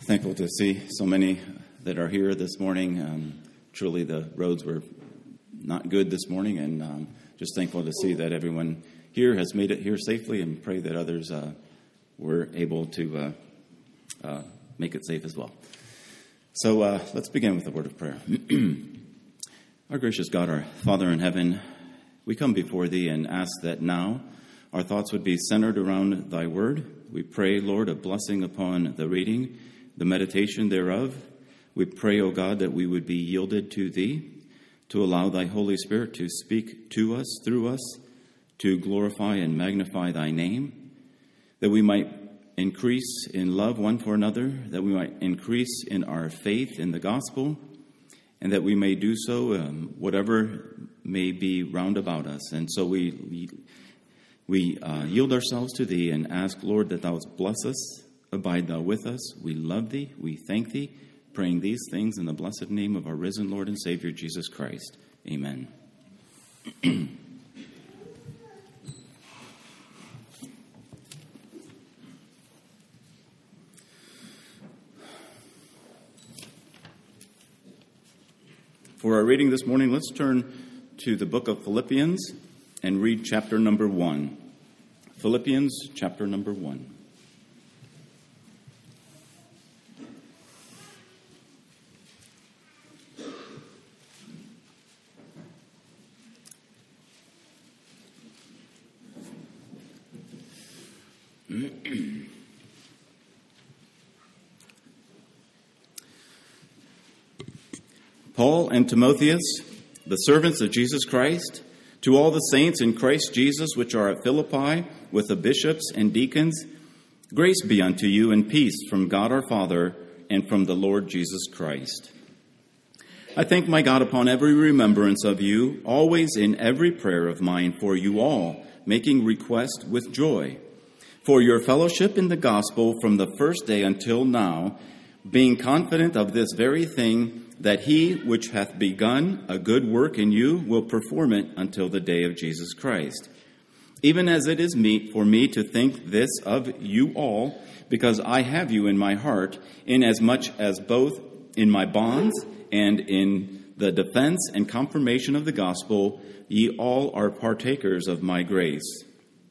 Thankful to see so many that are here this morning. Truly the roads were not good this morning, and just thankful to see that everyone here has made it here safely, and pray that others were able to make it safe as well. So let's begin with a word of prayer. Our gracious God, our Father in heaven, we come before Thee and ask that now our thoughts would be centered around Thy word. We pray, Lord, a blessing upon the reading, the meditation thereof. We pray, O God, that we would be yielded to Thee, to allow Thy Holy Spirit to speak to us, through us, to glorify and magnify Thy name, that we might increase in love one for another, that we might increase in our faith in the gospel, and that we may do so whatever may be round about us. And so we yield ourselves to Thee and ask, Lord, that Thou wouldst bless us, abide Thou with us. We love Thee, we thank Thee, praying these things in the blessed name of our risen Lord and Savior, Jesus Christ. Amen. For our reading this morning, let's turn to the book of Philippians and read chapter number 1. Philippians chapter number 1. Paul and Timotheus, the servants of Jesus Christ, to all the saints in Christ Jesus which are at Philippi, with the bishops and deacons, grace be unto you and peace from God our Father and from the Lord Jesus Christ. I thank my God upon every remembrance of you, always in every prayer of mine for you all, making request with joy, for your fellowship in the gospel from the first day until now, being confident of this very thing, that he which hath begun a good work in you will perform it until the day of Jesus Christ. Even as it is meet for me to think this of you all, because I have you in my heart, inasmuch as both in my bonds and in the defense and confirmation of the gospel, ye all are partakers of my grace.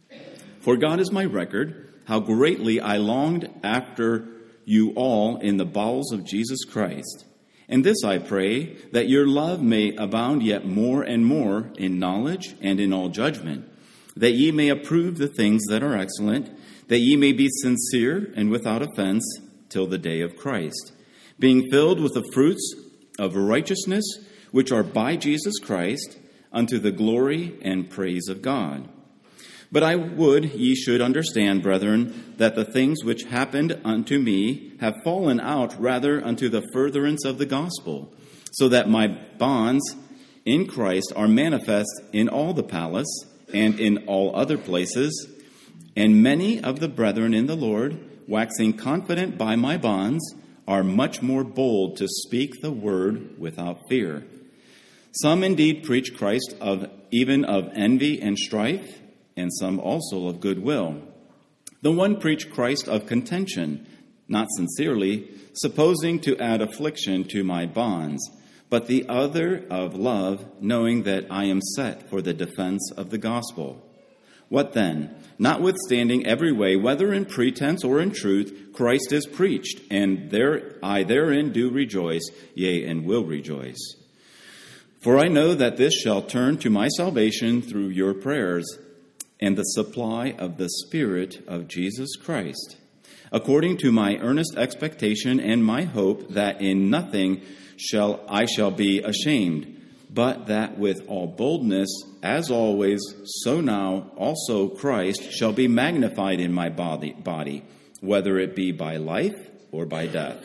For God is my record, how greatly I longed after you all in the bowels of Jesus Christ. And this I pray, that your love may abound yet more and more in knowledge and in all judgment, that ye may approve the things that are excellent, that ye may be sincere and without offense till the day of Christ, being filled with the fruits of righteousness, which are by Jesus Christ, unto the glory and praise of God. But I would ye should understand, brethren, that the things which happened unto me have fallen out rather unto the furtherance of the gospel, so that my bonds in Christ are manifest in all the palace and in all other places. And many of the brethren in the Lord, waxing confident by my bonds, are much more bold to speak the word without fear. Some indeed preach Christ even of envy and strife, and some also of goodwill. The one preached Christ of contention, not sincerely, supposing to add affliction to my bonds, but the other of love, knowing that I am set for the defense of the gospel. What then? Notwithstanding every way, whether in pretense or in truth, Christ is preached, and I therein do rejoice, yea, and will rejoice. For I know that this shall turn to my salvation through your prayers, and the supply of the Spirit of Jesus Christ, according to my earnest expectation and my hope that in nothing I shall be ashamed, but that with all boldness, as always, so now also Christ shall be magnified in my body, whether it be by life or by death.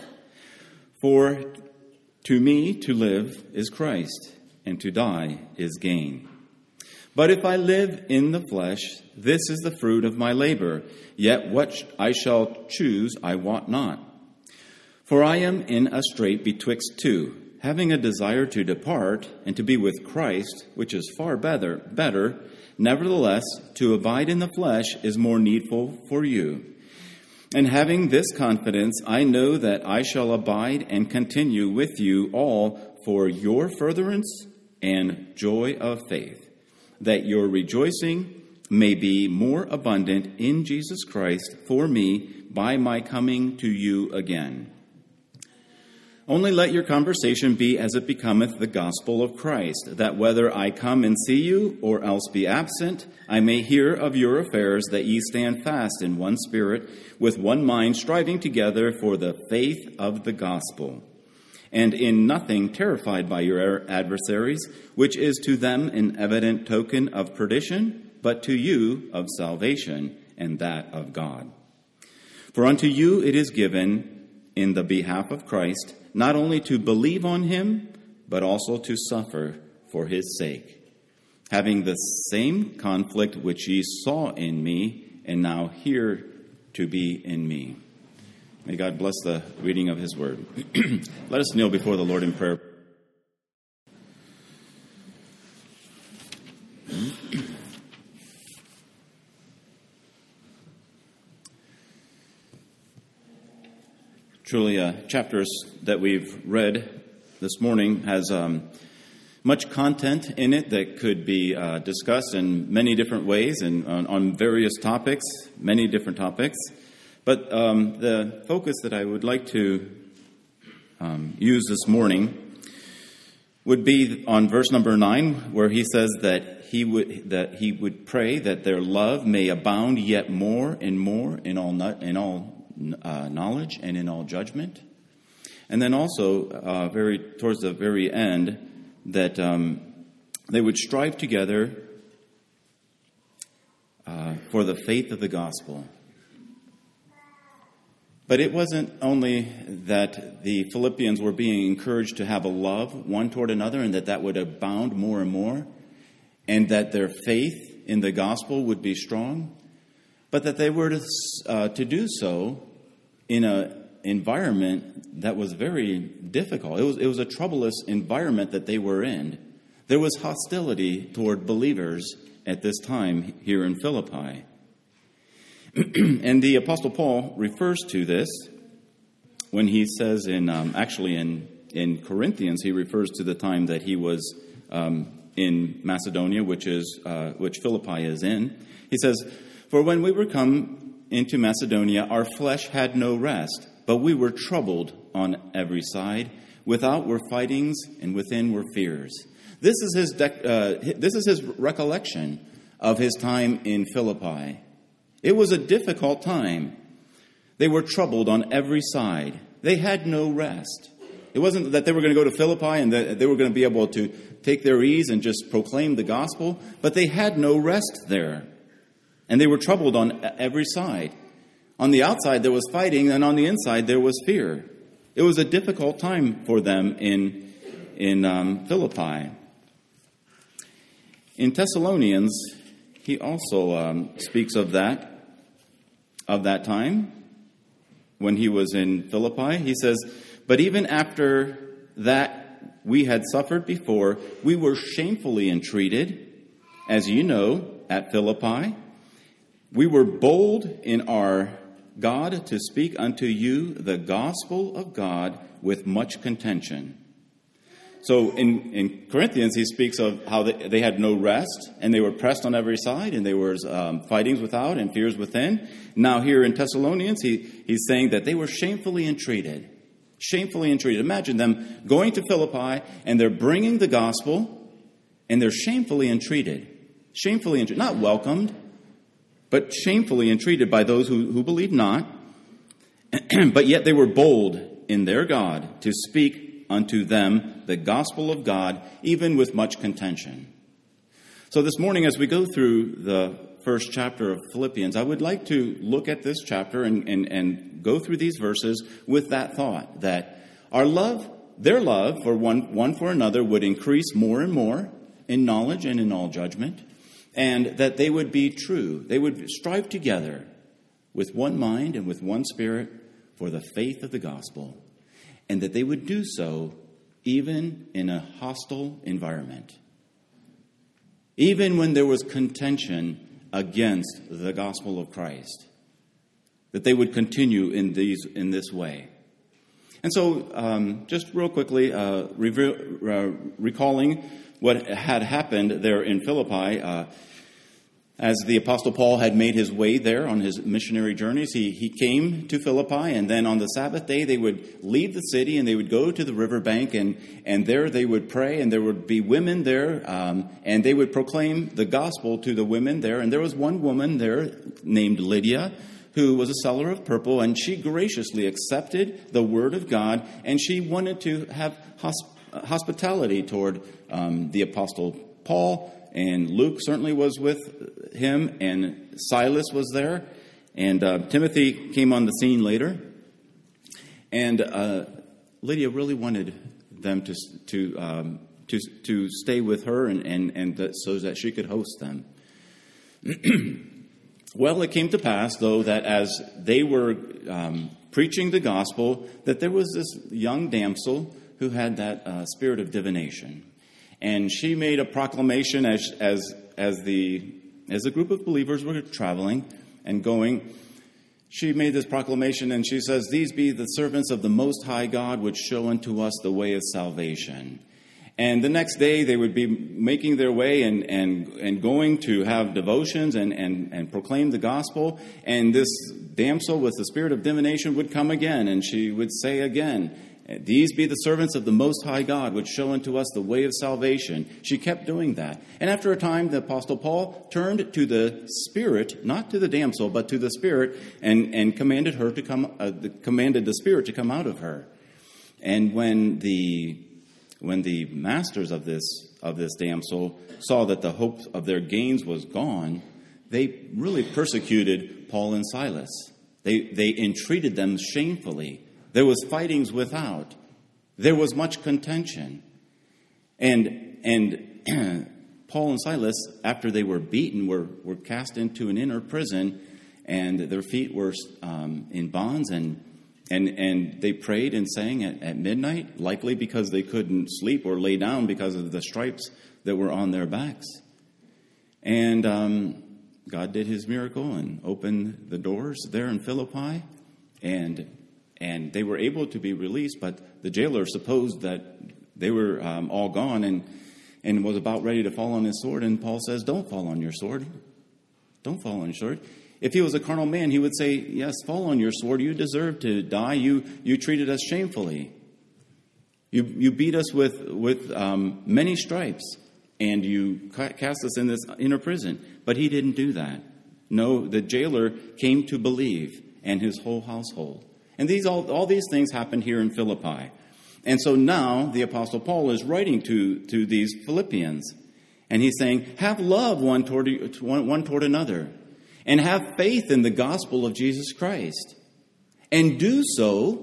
For to me to live is Christ, and to die is gain. But if I live in the flesh, this is the fruit of my labor. Yet what I shall choose I wot not. For I am in a strait betwixt two, having a desire to depart and to be with Christ, which is far better. Nevertheless, to abide in the flesh is more needful for you. And having this confidence, I know that I shall abide and continue with you all for your furtherance and joy of faith, that your rejoicing may be more abundant in Jesus Christ for me by my coming to you again. Only let your conversation be as it becometh the gospel of Christ, that whether I come and see you or else be absent, I may hear of your affairs, that ye stand fast in one spirit, with one mind, striving together for the faith of the gospel, and in nothing terrified by your adversaries, which is to them an evident token of perdition, but to you of salvation, and that of God. For unto you it is given in the behalf of Christ, not only to believe on him, but also to suffer for his sake, having the same conflict which ye saw in me, and now hear to be in me. May God bless the reading of his word. Let us kneel before the Lord in prayer. Truly, chapters that we've read this morning has much content in it that could be discussed in many different ways and on various topics, many different topics. But the focus that I would like to use this morning would be on verse number 9, where he says that he would pray that their love may abound yet more and more in all knowledge and in all judgment. And then also, towards the very end, that they would strive together for the faith of the gospel. But it wasn't only that the Philippians were being encouraged to have a love one toward another, and that would abound more and more, and that their faith in the gospel would be strong, but that they were to do so in an environment that was very difficult. It was a troublous environment that they were in. There was hostility toward believers at this time here in Philippi. And the Apostle Paul refers to this when he says in Corinthians, he refers to the time that he was in Macedonia, which Philippi is in. He says, "For when we were come into Macedonia, our flesh had no rest, but we were troubled on every side. Without were fightings, and within were fears." This is his recollection of his time in Philippi. It was a difficult time. They were troubled on every side. They had no rest. It wasn't that they were going to go to Philippi and that they were going to be able to take their ease and just proclaim the gospel, but they had no rest there. And they were troubled on every side. On the outside there was fighting, and on the inside there was fear. It was a difficult time for them in Philippi. In Thessalonians, he also speaks of that time when he was in Philippi. He says, "But even after that we had suffered before, we were shamefully entreated, as you know, at Philippi. We were bold in our God to speak unto you the gospel of God with much contention." So in Corinthians, he speaks of how they had no rest, and they were pressed on every side, and there was fightings without and fears within. Now here in Thessalonians, he's saying that they were shamefully entreated. Shamefully entreated. Imagine them going to Philippi, and they're bringing the gospel, and they're shamefully entreated. Shamefully entreated. Not welcomed, but shamefully entreated by those who believe not. But yet they were bold in their God to speak unto them the gospel of God, even with much contention. So this morning, as we go through the first chapter of Philippians, I would like to look at this chapter and go through these verses with that thought, that their love for one for another would increase more and more in knowledge and in all judgment, and that they would be true. They would strive together with one mind and with one spirit for the faith of the gospel, and that they would do so even in a hostile environment. Even when there was contention against the gospel of Christ. that they would continue in this way. And so, just real quickly, recalling what had happened there in Philippi, as the Apostle Paul had made his way there on his missionary journeys, he came to Philippi, and then on the Sabbath day they would leave the city and they would go to the riverbank, and there they would pray, and there would be women there, and they would proclaim the gospel to the women there. And there was one woman there named Lydia, who was a seller of purple, and she graciously accepted the word of God, and she wanted to have hospitality toward the Apostle Paul, and Luke certainly was with him, and Silas was there, and Timothy came on the scene later, and Lydia really wanted them to stay with her, and so that she could host them. Well, it came to pass, though, that as they were preaching the gospel, that there was this young damsel who had that spirit of divination. And she made a proclamation as a group of believers were traveling and going. She made this proclamation, and she says, "These be the servants of the Most High God, which show unto us the way of salvation." And the next day they would be making their way and going to have devotions and proclaim the gospel. And this damsel with the spirit of divination would come again, and she would say again, "These be the servants of the Most High God, which show unto us the way of salvation." She kept doing that. And after a time, the Apostle Paul turned to the spirit, not to the damsel, but to the spirit, and commanded the spirit to come out of her. And when the masters of this damsel saw that the hope of their gains was gone, they really persecuted Paul and Silas. They entreated them shamefully. There was fightings without. There was much contention. And Paul and Silas, after they were beaten, were cast into an inner prison, and their feet were in bonds, and they prayed and sang at midnight, likely because they couldn't sleep or lay down because of the stripes that were on their backs. And God did his miracle and opened the doors there in Philippi, and they were able to be released, but the jailer supposed that they were all gone and was about ready to fall on his sword. And Paul says, "Don't fall on your sword. Don't fall on your sword." If he was a carnal man, he would say, "Yes, fall on your sword. You deserve to die. You treated us shamefully. You beat us with many stripes, and you cast us in this inner prison." But he didn't do that. No, the jailer came to believe, and his whole household. And all these things happened here in Philippi. And so now the Apostle Paul is writing to these Philippians, and he's saying, "Have love one toward another, and have faith in the gospel of Jesus Christ, and do so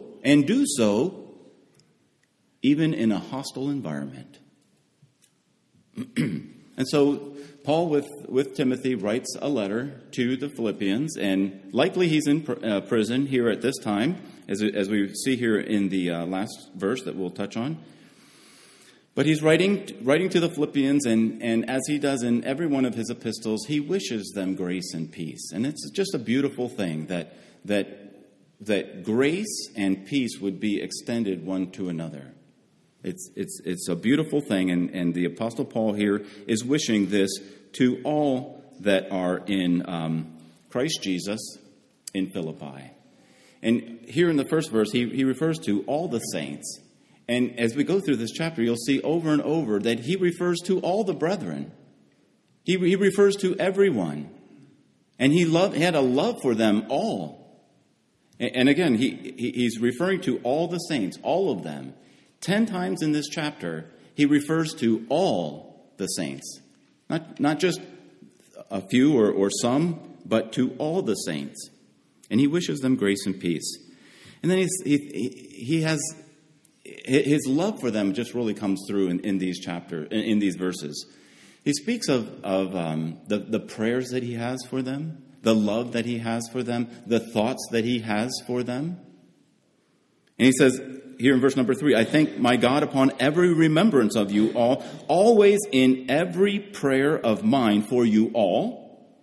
even in a hostile environment." And so Paul with Timothy writes a letter to the Philippians, and likely he's in prison here at this time, as we see here in the last verse that we'll touch on. But he's writing to the Philippians, and as he does in every one of his epistles, he wishes them grace and peace. And it's just a beautiful thing that grace and peace would be extended one to another. It's a beautiful thing, and the Apostle Paul here is wishing this to all that are in Christ Jesus in Philippi. And here in the first verse, he refers to all the saints. And as we go through this chapter, you'll see over and over that he refers to all the brethren. He refers to everyone. And he had a love for them all. And again, he's referring to all the saints, all of them. 10 times in this chapter, he refers to all the saints. Not just a few or some, but to all the saints. And he wishes them grace and peace. And then he has his love for them just really comes through in these verses. He speaks of the prayers that he has for them, the love that he has for them, the thoughts that he has for them. And he says here in verse number 3, "I thank my God upon every remembrance of you all, always in every prayer of mine for you all,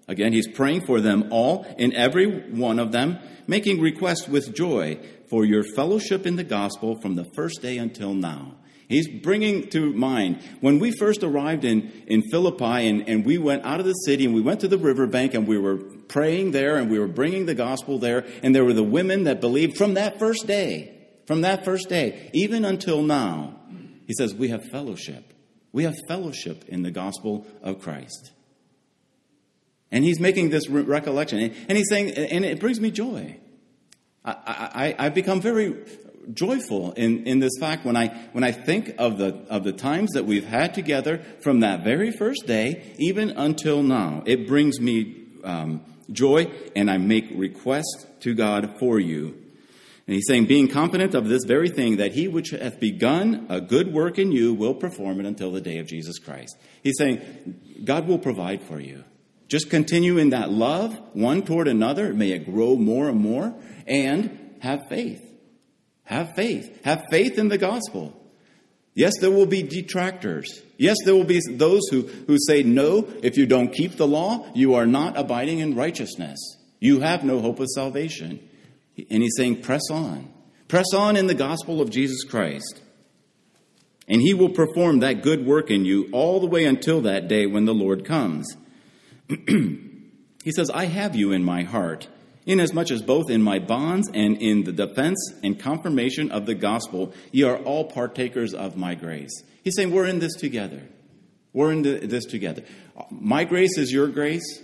Again, he's praying for them all, in every one of them, making requests with joy for your fellowship in the gospel from the first day until now. He's bringing to mind when we first arrived in Philippi and we went out of the city and we went to the riverbank and we were praying there and we were bringing the gospel there. And there were the women that believed from that first day, even until now. He says, we have fellowship. We have fellowship in the gospel of Christ. And he's making this recollection. And he's saying, and it brings me joy. I've become very joyful in this fact when I think of the times that we've had together from that very first day, even until now. It brings me joy, and I make requests to God for you. And he's saying, being confident of this very thing, that he which hath begun a good work in you will perform it until the day of Jesus Christ. He's saying, God will provide for you. Just continue in that love, one toward another. May it grow more and more. And have faith. Have faith. Have faith in the gospel. Yes, there will be detractors. Yes, there will be those who say, no, if you don't keep the law, you are not abiding in righteousness. You have no hope of salvation. And he's saying, press on. Press on in the gospel of Jesus Christ. And he will perform that good work in you all the way until that day when the Lord comes. He says, I have you in my heart, inasmuch as both in my bonds and in the defense and confirmation of the gospel, ye are all partakers of my grace. He's saying, we're in this together. We're in this together. My grace is your grace.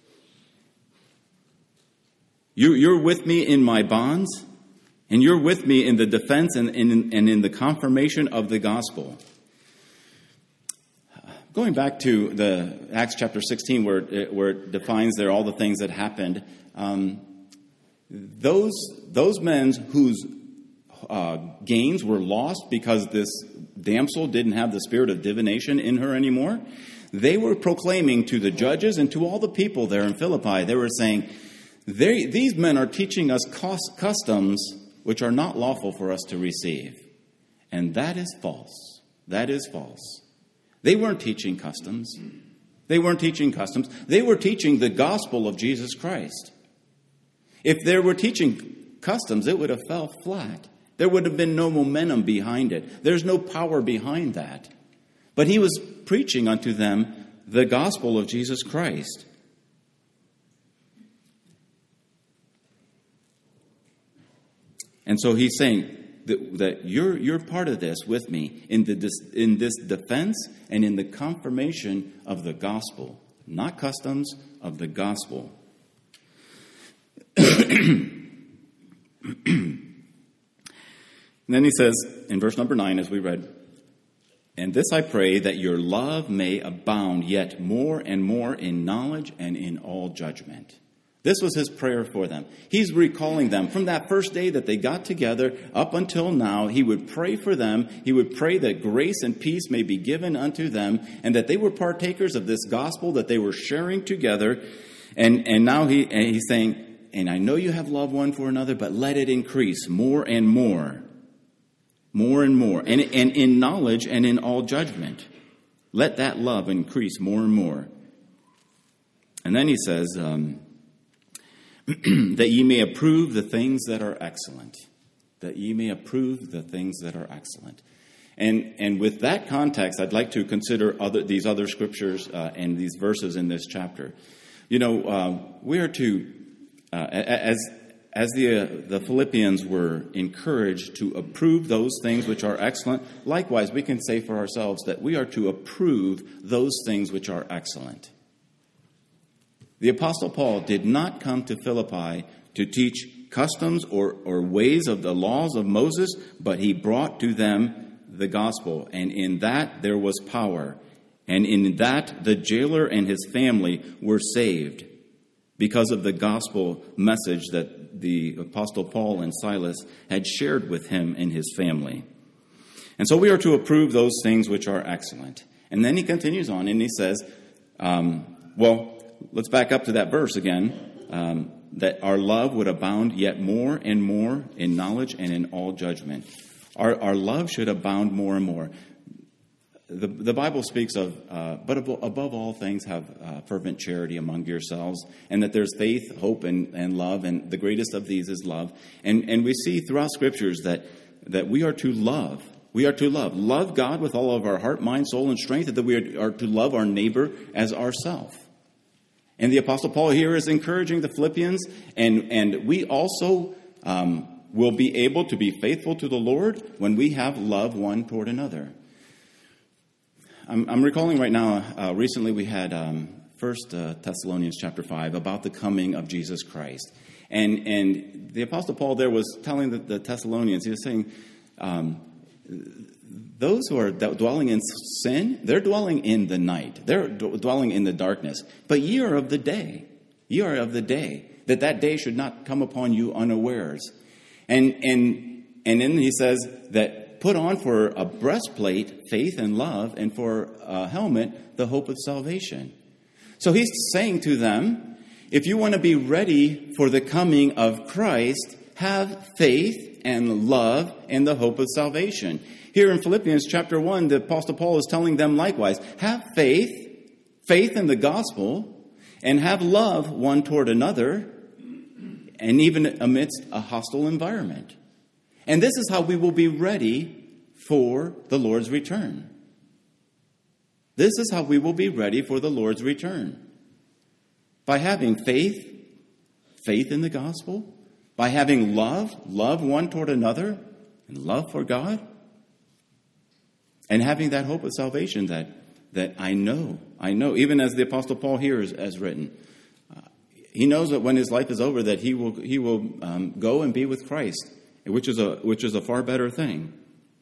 You're with me in my bonds, and you're with me in the defense and in the confirmation of the gospel. Going back to the Acts chapter 16, where it defines there all the things that happened, those men whose gains were lost because this damsel didn't have the spirit of divination in her anymore, they were proclaiming to the judges and to all the people there in Philippi, they were saying, these men are teaching us customs which are not lawful for us to receive. And that is false. That is false. They weren't teaching customs. They weren't teaching customs. They were teaching the gospel of Jesus Christ. If they were teaching customs, it would have fell flat. There would have been no momentum behind it. There's no power behind that. But he was preaching unto them the gospel of Jesus Christ. And so he's saying that you're part of this with me in this defense and in the confirmation of the gospel, not customs, of the gospel. And then he says in verse number 9, as we read, and this I pray, that your love may abound yet more and more in knowledge and in all judgment. This was his prayer for them. He's recalling them from that first day that they got together up until now. He would pray for them. He would pray that grace and peace may be given unto them, and that they were partakers of this gospel that they were sharing together. And now he's saying, and I know you have love one for another, but let it increase more and more. More and more. And in knowledge and in all judgment. Let that love increase more and more. And then he says, that ye may approve the things that are excellent. That ye may approve the things that are excellent. And with that context, I'd like to consider these other scriptures and these verses in this chapter. You know, we are to, as the Philippians were encouraged to approve those things which are excellent, likewise we can say for ourselves that we are to approve those things which are excellent. The Apostle Paul did not come to Philippi to teach customs or ways of the laws of Moses, but he brought to them the gospel. And in that there was power. And in that the jailer and his family were saved because of the gospel message that the Apostle Paul and Silas had shared with him and his family. And so we are to approve those things which are excellent. And then he continues on and he says, let's back up to that verse again, that our love would abound yet more and more in knowledge and in all judgment. Our love should abound more and more. the Bible speaks of, but above all things, have fervent charity among yourselves, and that there's faith, hope, and love, and the greatest of these is love. And we see throughout Scriptures that we are to love. We are to love God with all of our heart, mind, soul, and strength, and that we are to love our neighbor as ourselves. And the Apostle Paul here is encouraging the Philippians, and we also will be able to be faithful to the Lord when we have love one toward another. I'm recalling right now, recently we had 1 Thessalonians chapter 5 about the coming of Jesus Christ. And the Apostle Paul there was telling the Thessalonians, he was saying, those who are dwelling in sin, they're dwelling in the night. They're dwelling in the darkness. But ye are of the day. Ye are of the day. That day should not come upon you unawares. And then he says that put on for a breastplate faith and love, and for a helmet the hope of salvation. So he's saying to them, if you want to be ready for the coming of Christ, have faith and love and the hope of salvation. Here in Philippians chapter 1, the Apostle Paul is telling them likewise, have faith in the gospel, and have love one toward another, and even amidst a hostile environment. And this is how we will be ready for the Lord's return. This is how we will be ready for the Lord's return. By having faith in the gospel, by having love one toward another, and love for God, and having that hope of salvation that I know, even as the Apostle Paul here has written, he knows that when his life is over, that he will go and be with Christ, which is a far better thing.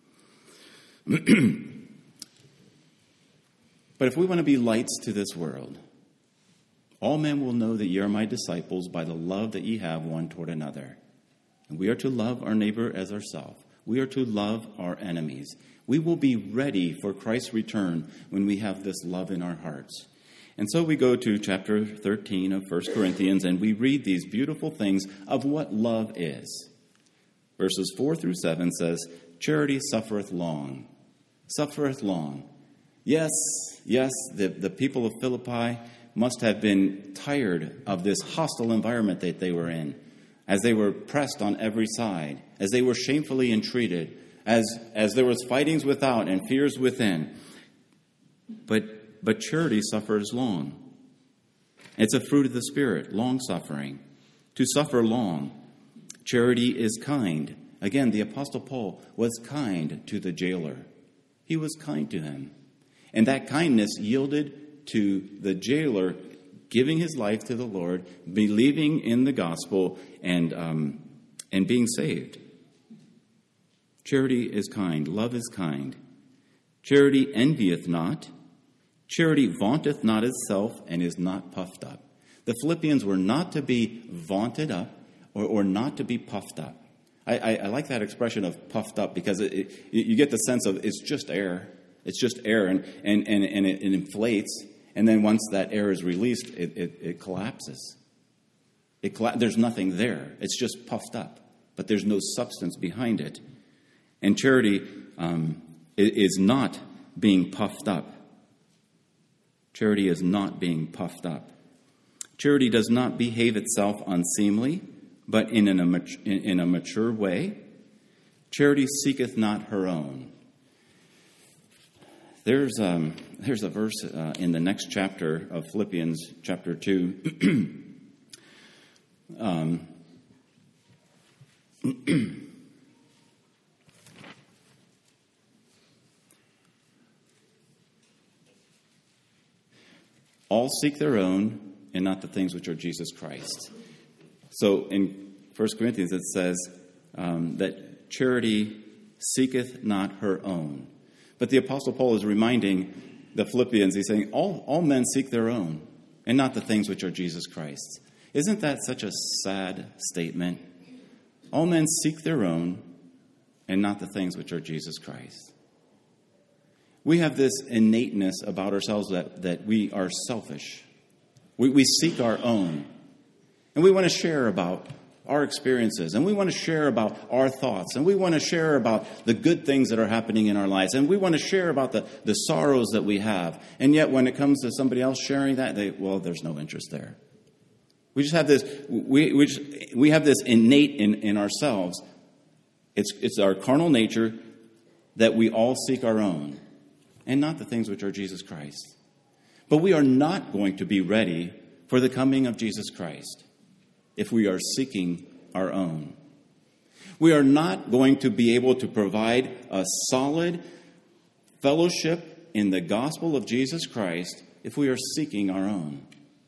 But if we want to be lights to this world, all men will know that ye are my disciples by the love that ye have one toward another. And we are to love our neighbor as ourselves. We are to love our enemies. We will be ready for Christ's return when we have this love in our hearts. And so we go to chapter 13 of 1 Corinthians, and we read these beautiful things of what love is. Verses 4 through 7 says, charity suffereth long. Suffereth long. Yes, the people of Philippi must have been tired of this hostile environment that they were in, as they were pressed on every side, as they were shamefully entreated, as there was fightings without and fears within. But charity suffers long. It's a fruit of the Spirit, long-suffering. To suffer long. Charity is kind. Again, the Apostle Paul was kind to the jailer. He was kind to him. And that kindness yielded to the jailer giving his life to the Lord, believing in the gospel, and being saved. Charity is kind. Love is kind. Charity envieth not. Charity vaunteth not itself, and is not puffed up. The Philippians were not to be vaunted up or not to be puffed up. I like that expression of puffed up, because you get the sense of it's just air. It's just air, and it inflates. And then once that air is released, it collapses. There's nothing there. It's just puffed up, but there's no substance behind it. And charity is not being puffed up. Charity is not being puffed up. Charity does not behave itself unseemly, but in a mature way. Charity seeketh not her own. There's a verse in the next chapter of Philippians, chapter 2. All seek their own, and not the things which are Jesus Christ. So in 1 Corinthians it says that charity seeketh not her own. But the Apostle Paul is reminding the Philippians, he's saying, all men seek their own, and not the things which are Jesus Christ's. Isn't that such a sad statement? All men seek their own, and not the things which are Jesus Christ. We have this innateness about ourselves that we are selfish. We seek our own. And we want to share about our experiences, and we want to share about our thoughts, and we want to share about the good things that are happening in our lives, and we want to share about the sorrows that we have. And yet when it comes to somebody else sharing that, there's no interest there. We just have this, we have this innate in ourselves. It's our carnal nature that we all seek our own, and not the things which are Jesus Christ. But we are not going to be ready for the coming of Jesus Christ if we are seeking our own. We are not going to be able to provide a solid fellowship in the gospel of Jesus Christ if we are seeking our own.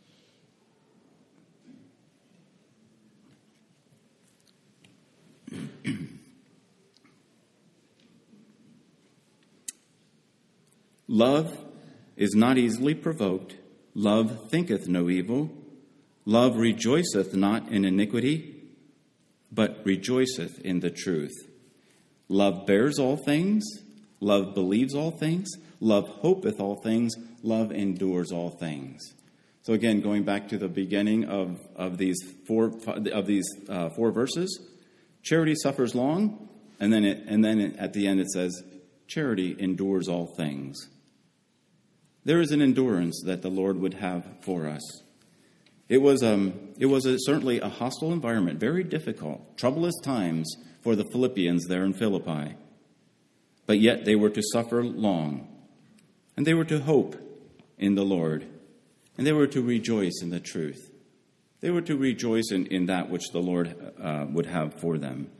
Love is not easily provoked. Love thinketh no evil. Love rejoiceth not in iniquity, but rejoiceth in the truth. Love bears all things. Love believes all things. Love hopeth all things. Love endures all things. So again, going back to the beginning of these four verses, charity suffers long, and then at the end it says, charity endures all things. There is an endurance that the Lord would have for us. It was certainly a hostile environment, very difficult, troublous times for the Philippians there in Philippi. But yet they were to suffer long, and they were to hope in the Lord, and they were to rejoice in the truth. They were to rejoice in that which the Lord would have for them.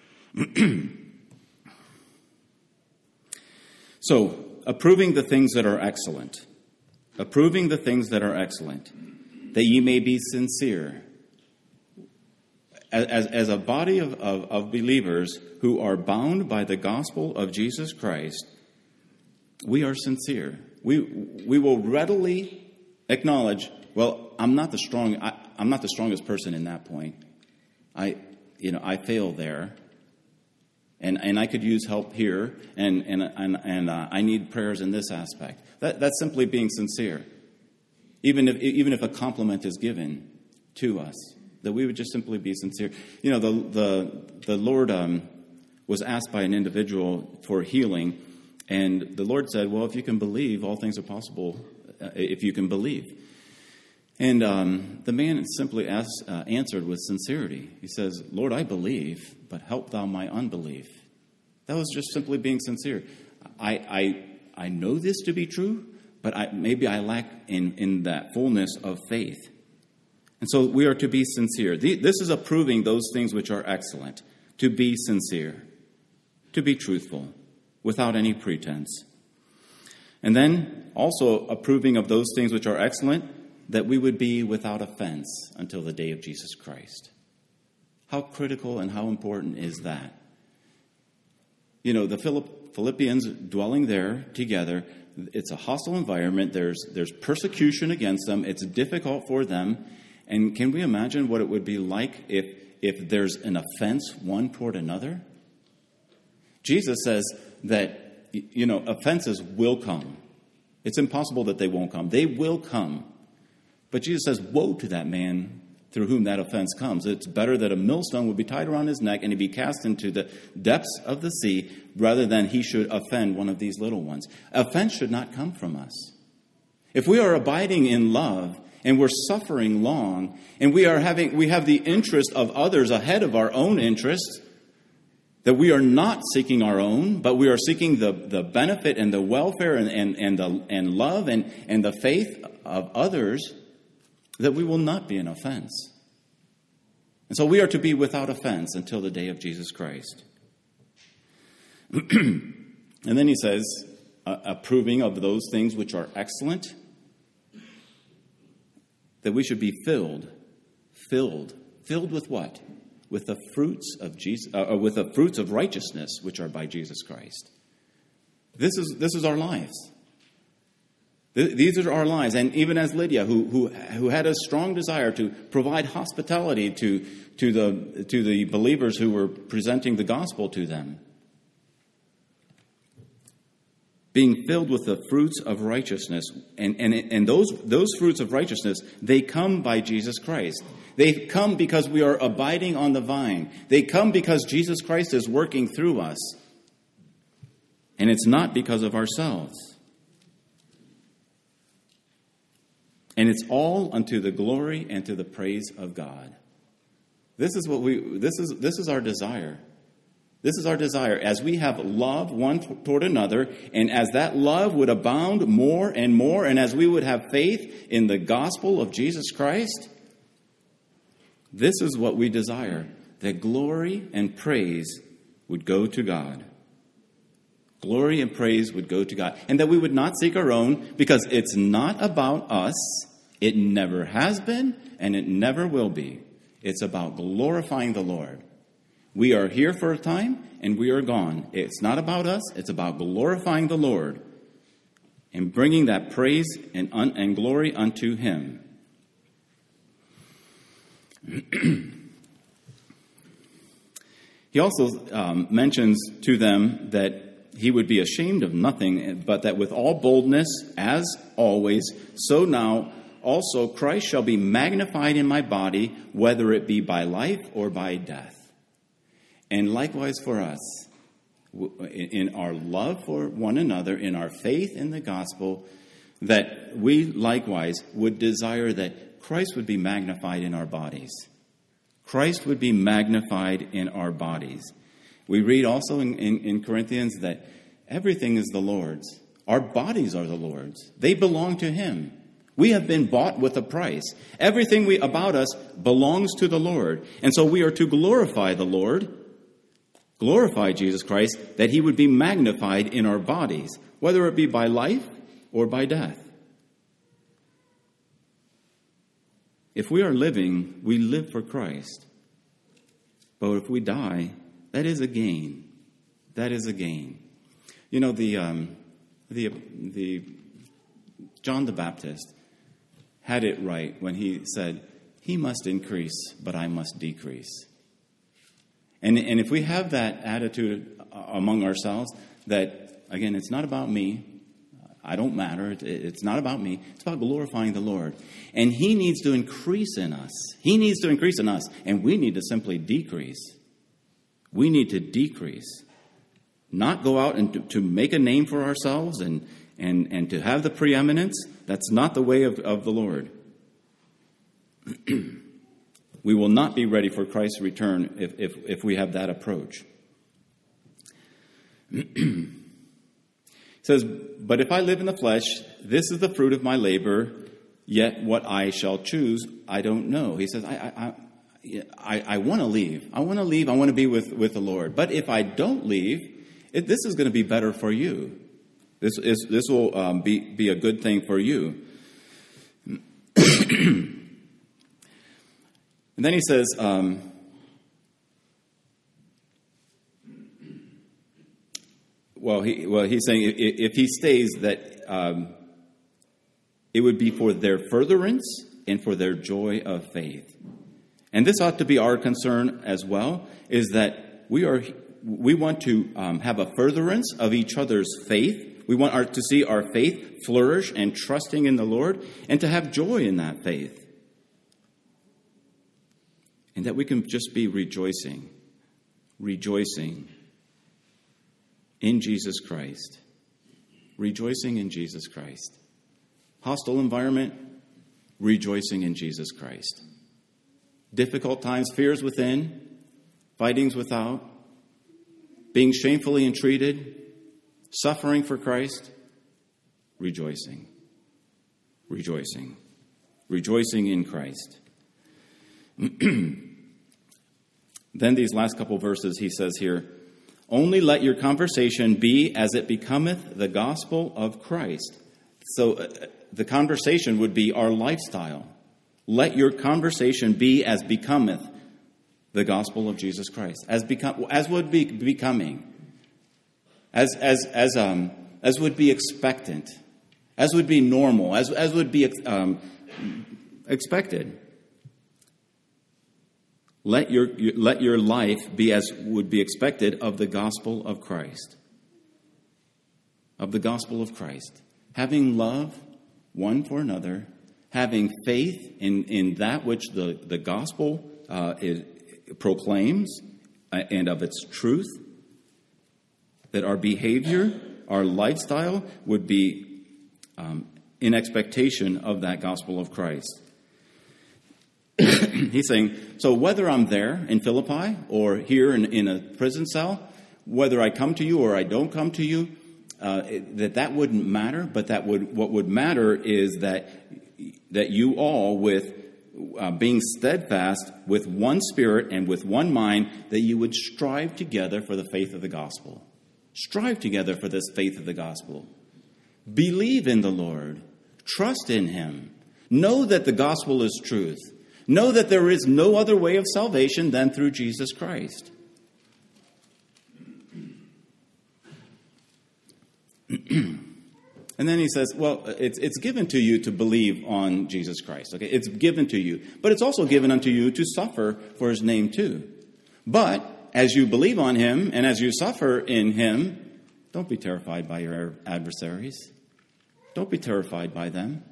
So, approving the things that are excellent. Approving the things that are excellent, that ye may be sincere. As a body of believers who are bound by the gospel of Jesus Christ, we are sincere. We will readily acknowledge, well, I'm not the strongest person in that point. I fail there. And I could use help here, and I need prayers in this aspect. That's simply being sincere. Even if a compliment is given to us, that we would just simply be sincere. You know, the Lord was asked by an individual for healing, and the Lord said, "Well, if you can believe, all things are possible. If you can believe." And the man simply answered with sincerity. He says, "Lord, I believe, but help thou my unbelief." That was just simply being sincere. I know this to be true, but maybe I lack in that fullness of faith. And so we are to be sincere. This is approving those things which are excellent. To be sincere. To be truthful. Without any pretense. And then also approving of those things which are excellent, that we would be without offense until the day of Jesus Christ. How critical and how important is that? You know, the Philippians dwelling there together, it's a hostile environment. There's persecution against them. It's difficult for them. And can we imagine what it would be like if there's an offense one toward another? Jesus says that, offenses will come. It's impossible that they won't come. They will come. But Jesus says, woe to that man through whom that offense comes. It's better that a millstone would be tied around his neck and he be cast into the depths of the sea rather than he should offend one of these little ones. Offense should not come from us. If we are abiding in love and we're suffering long and we have the interest of others ahead of our own interests, that we are not seeking our own, but we are seeking the benefit and the welfare and love and the faith of others, that we will not be an offense. And so we are to be without offense until the day of Jesus Christ. And then he says, approving of those things which are excellent, that we should be filled with what? With the fruits of Jesus, with the fruits of righteousness which are by Jesus Christ. This is our lives. These are our lives, and even as Lydia, who had a strong desire to provide hospitality to the believers who were presenting the gospel to them, being filled with the fruits of righteousness. And those fruits of righteousness, they come by Jesus Christ. They come because we are abiding on the vine. They come because Jesus Christ is working through us. And it's not because of ourselves. And it's all unto the glory and to the praise of God. This is our desire. This is our desire. As we have love one toward another, and as that love would abound more, and as we would have faith in the gospel of Jesus Christ, this is what we desire, that glory and praise would go to God. Glory and praise would go to God. And that we would not seek our own, because it's not about us. It never has been, and it never will be. It's about glorifying the Lord. We are here for a time, and we are gone. It's not about us. It's about glorifying the Lord and bringing that praise and glory unto Him. He also mentions to them that he would be ashamed of nothing, but that with all boldness, as always, so now also Christ shall be magnified in my body, whether it be by life or by death. And likewise for us, in our love for one another, in our faith in the gospel, that we likewise would desire that Christ would be magnified in our bodies. Christ would be magnified in our bodies. We read also in Corinthians that everything is the Lord's. Our bodies are the Lord's. They belong to Him. We have been bought with a price. Everything about us belongs to the Lord. And so we are to glorify the Lord, glorify Jesus Christ, that He would be magnified in our bodies, whether it be by life or by death. If we are living, we live for Christ. But if we die, that is a gain. That is a gain. You know, the John the Baptist had it right when he said, "He must increase, but I must decrease." And if we have that attitude among ourselves, that, again, it's not about me, I don't matter, it's not about me, it's about glorifying the Lord. And He needs to increase in us. He needs to increase in us, and we need to simply decrease. We need to decrease. Not go out and to make a name for ourselves and to have the preeminence. That's not the way of the Lord. We will not be ready for Christ's return if we have that approach. It says, "But if I live in the flesh, this is the fruit of my labor, yet what I shall choose, I don't know." He says, I want to leave. I want to leave. I want to be with the Lord. But if I don't leave, this is going to be better for you. This will be a good thing for you. And then he says, he's saying if he stays, that it would be for their furtherance and for their joy of faith. And this ought to be our concern as well, is that we want to have a furtherance of each other's faith. We want to see our faith flourish and trusting in the Lord, and to have joy in that faith. And that we can just be rejoicing in Jesus Christ. Rejoicing in Jesus Christ. Hostile environment, rejoicing in Jesus Christ. Difficult times, fears within, fightings without, being shamefully entreated, suffering for Christ, rejoicing in Christ. Then these last couple verses, he says here, "Only let your conversation be as it becometh the gospel of Christ." So the conversation would be our lifestyle. Let your conversation be as becometh the gospel of Jesus Christ, as would be becoming, as would be expectant, as would be normal, as would be expected. Let your life be as would be expected of the gospel of Christ. of the gospel of Christ, having love one for another, having faith in that which the gospel proclaims and of its truth, that our behavior, our lifestyle would be in expectation of that gospel of Christ. He's saying, so whether I'm there in Philippi or here in a prison cell, whether I come to you or I don't come to you, that wouldn't matter, but what would matter is that you all, with being steadfast with one spirit and with one mind, that you would strive together for the faith of the gospel. Strive together for this faith of the gospel. Believe in the Lord. Trust in him. Know that the gospel is truth. Know that there is no other way of salvation than through Jesus Christ. And then he says, well, it's given to you to believe on Jesus Christ. Okay, it's given to you. But it's also given unto you to suffer for his name too. But as you believe on him and as you suffer in him, don't be terrified by your adversaries. Don't be terrified by them.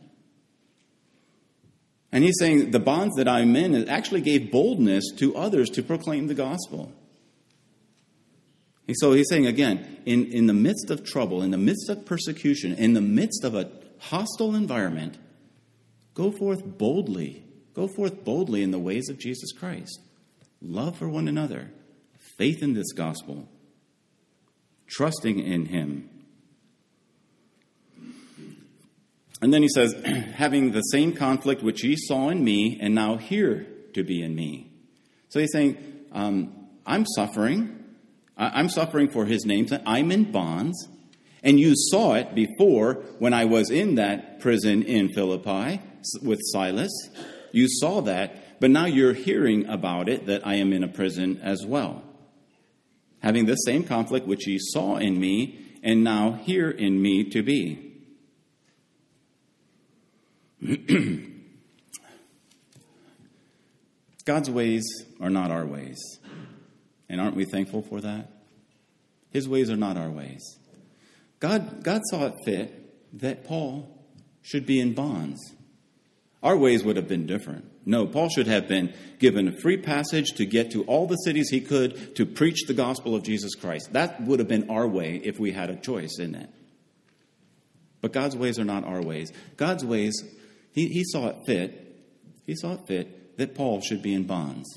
And he's saying the bonds that I'm in, it actually gave boldness to others to proclaim the gospel. And so he's saying again, in the midst of trouble, in the midst of persecution, in the midst of a hostile environment, go forth boldly. Go forth boldly in the ways of Jesus Christ. Love for one another. Faith in this gospel. Trusting in him. And then he says, having the same conflict which ye saw in me, and now hear to be in me. So he's saying, I'm suffering. I'm suffering for his name. I'm in bonds. And you saw it before when I was in that prison in Philippi with Silas. You saw that. But now you're hearing about it, that I am in a prison as well. Having the same conflict which ye saw in me, and now hear in me to be. God's ways are not our ways. And aren't we thankful for that? His ways are not our ways. God saw it fit that Paul should be in bonds. Our ways would have been different. No, Paul should have been given a free passage to get to all the cities he could to preach the gospel of Jesus Christ. That would have been our way if we had a choice in it. But God's ways are not our ways. God's ways, he saw it fit. He saw it fit that Paul should be in bonds.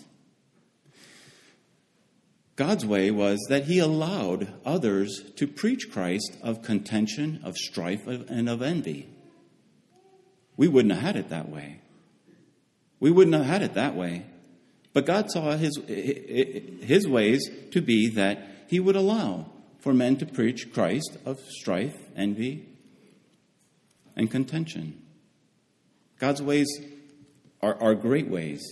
God's way was that he allowed others to preach Christ of contention, of strife, and of envy. We wouldn't have had it that way. We wouldn't have had it that way. But God saw his ways to be that he would allow for men to preach Christ of strife, envy, and contention. God's ways are great ways.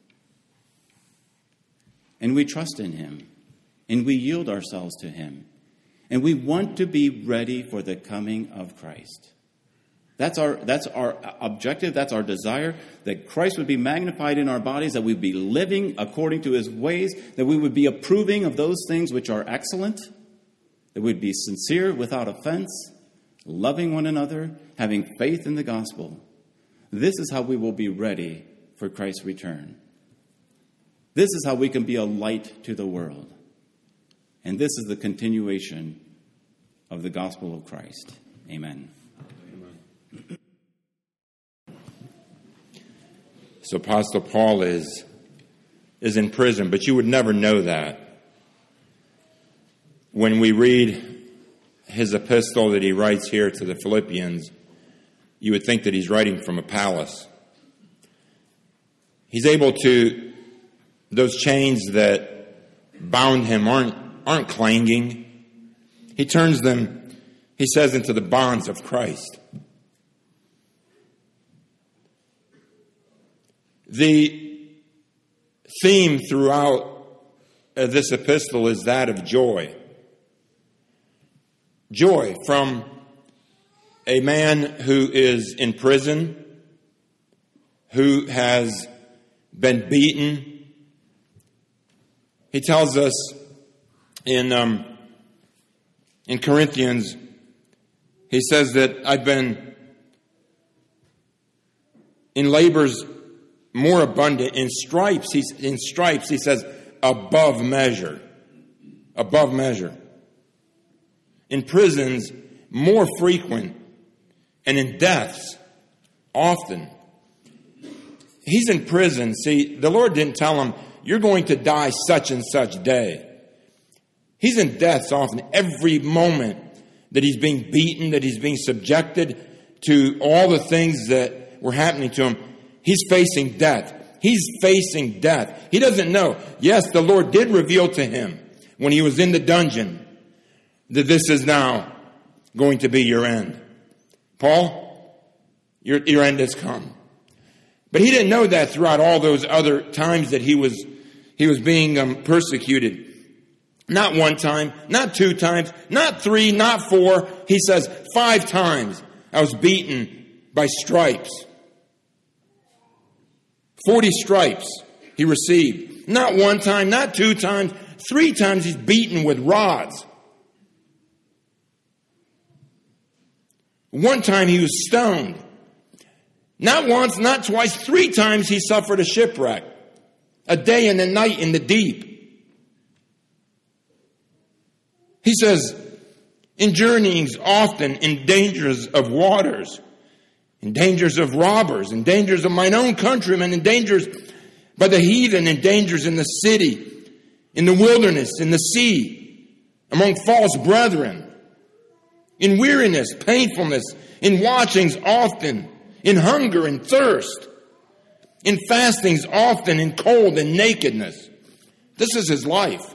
And we trust in him. And we yield ourselves to him. And we want to be ready for the coming of Christ. That's our objective, that's our desire, that Christ would be magnified in our bodies, that we'd be living according to his ways, that we would be approving of those things which are excellent, that we'd be sincere without offense, loving one another, having faith in the gospel. This is how we will be ready for Christ's return. This is how we can be a light to the world. And this is the continuation of the gospel of Christ. Amen. So Apostle Paul is in prison, but you would never know that. When we read his epistle that he writes here to the Philippians, you would think that he's writing from a palace. He's able to, those chains that bound him aren't clanging. He turns them, he says, into the bonds of Christ. The theme throughout this epistle is that of joy. Joy from a man who is in prison, who has been beaten. He tells us in Corinthians He says that I've been in labors more abundant, in stripes, he says, above measure. Above measure. In prisons, more frequent, and in deaths, often. He's in prison. See, the Lord didn't tell him, you're going to die such and such day. He's in deaths often. Every moment that he's being beaten, that he's being subjected to all the things that were happening to him, he's facing death. He's facing death. He doesn't know. Yes, the Lord did reveal to him when he was in the dungeon that this is now going to be your end. Paul, your end has come. But he didn't know that throughout all those other times that he was being persecuted. Not one time, not 2 times, not 3, not 4. He says 5 times I was beaten by stripes. 40 stripes he received. Not 1 time, not 2 times, 3 times he's beaten with rods. 1 time he was stoned. Not once, not twice, 3 times he suffered a shipwreck. A day and a night in the deep. He says, in journeyings often, in dangers of waters, in dangers of robbers, in dangers of mine own countrymen, in dangers by the heathen, in dangers in the city, in the wilderness, in the sea, among false brethren, in weariness, painfulness, in watchings often, in hunger and thirst, in fastings often, in cold and nakedness. This is his life.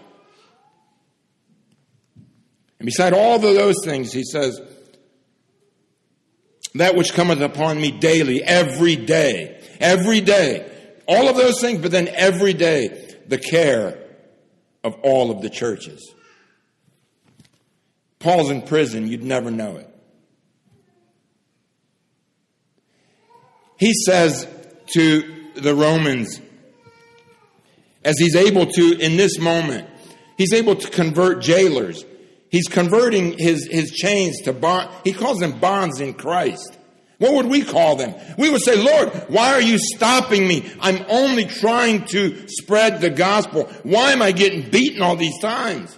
And beside all of those things, he says, that which cometh upon me daily, every day, all of those things, but then every day, the care of all of the churches. Paul's in prison, you'd never know it. He says to the Romans, as he's able to, in this moment, he's able to convert jailers. He's converting his chains to bond. He calls them bonds in Christ. What would we call them? We would say, Lord, why are you stopping me? I'm only trying to spread the gospel. Why am I getting beaten all these times?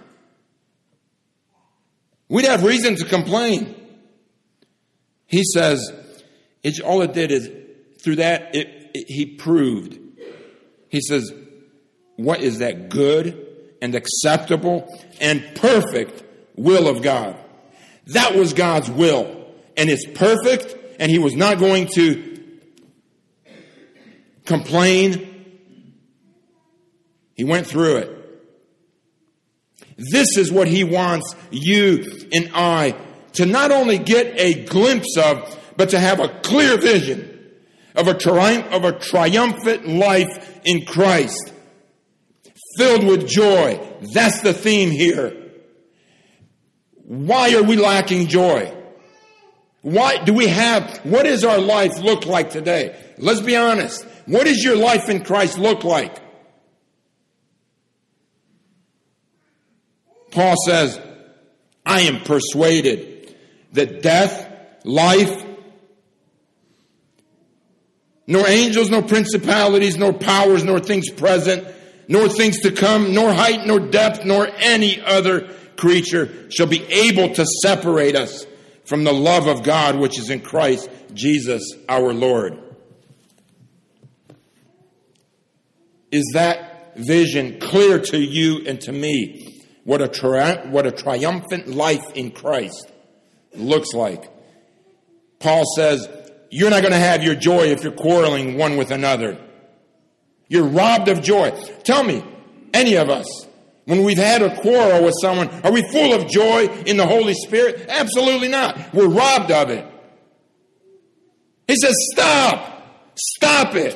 We'd have reason to complain. He says, all it did is, through that, he proved. He says, what is that good and acceptable and perfect will of God? That was God's will. And it's perfect, and he was not going to complain. He went through it. This is what he wants you and I to not only get a glimpse of, but to have a clear vision of a triumphant life in Christ. Filled with joy. That's the theme here. Why are we lacking joy? What does our life look like today? Let's be honest. What does your life in Christ look like? Paul says, I am persuaded that death, life, nor angels, nor principalities, nor powers, nor things present, nor things to come, nor height, nor depth, nor any other creature shall be able to separate us from the love of God which is in Christ Jesus our Lord. Is that vision clear to you and to me? What a triumphant life in Christ looks like. Paul says, you're not going to have your joy if you're quarreling one with another. You're robbed of joy. Tell me, any of us, when we've had a quarrel with someone, are we full of joy in the Holy Spirit? Absolutely not. We're robbed of it. He says, stop it.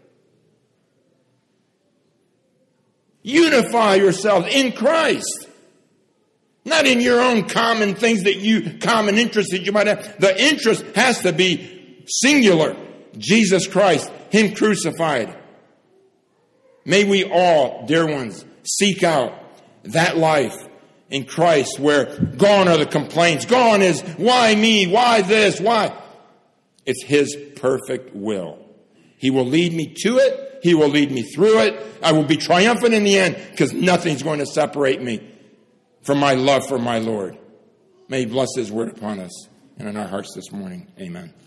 Unify yourselves in Christ. Not in your own common interests that you might have. The interest has to be singular. Jesus Christ, Him crucified. May we all, dear ones, seek out that life in Christ, where gone are the complaints. Gone is, why me? Why this? Why? It's His perfect will. He will lead me to it. He will lead me through it. I will be triumphant in the end because nothing's going to separate me from my love for my Lord. May He bless His word upon us and in our hearts this morning. Amen.